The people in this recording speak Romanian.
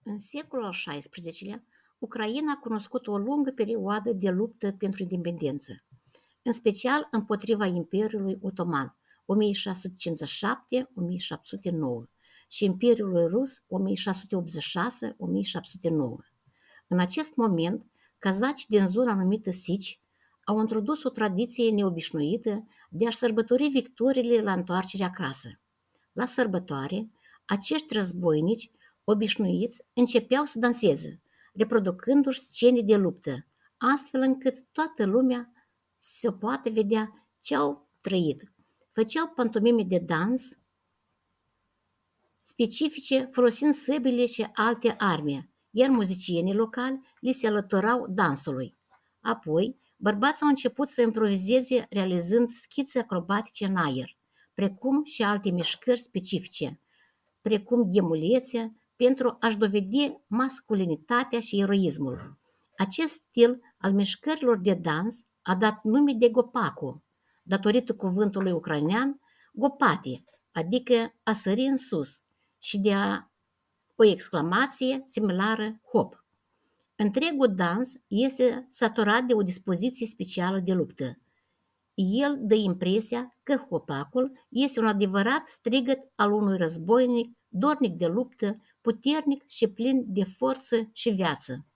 În secolul al XVI-lea, Ucraina a cunoscut o lungă perioadă de luptă pentru independență, în special împotriva Imperiului Otoman 1657-1709 și Imperiului Rus 1686-1709. În acest moment, cazacii din zona numită Sici au introdus o tradiție neobișnuită de a-și sărbători victoriile la întoarcerea acasă. La sărbătoare, acești războinici obișnuiți începeau să danseze, reproducându-și scene de luptă, astfel încât toată lumea să poată vedea ce au trăit. Făceau pantomime de dans specifice folosind săbile și alte arme, iar muzicienii locali li se alăturau dansului. Apoi, bărbații au început să improvizeze realizând schițe acrobatice în aer, precum și alte mișcări specifice, precum ghemulețea, pentru a-și dovedi masculinitatea și eroismul. Acest stil al mișcărilor de dans a dat nume de gopacu, datorită cuvântului ucrainean gopati, adică a sări în sus, și de o exclamație similară hop. Întregul dans este saturat de o dispoziție specială de luptă. El dă impresia că hopacul este un adevărat strigăt al unui războinic dornic de luptă, puternic și plin de forță și viață.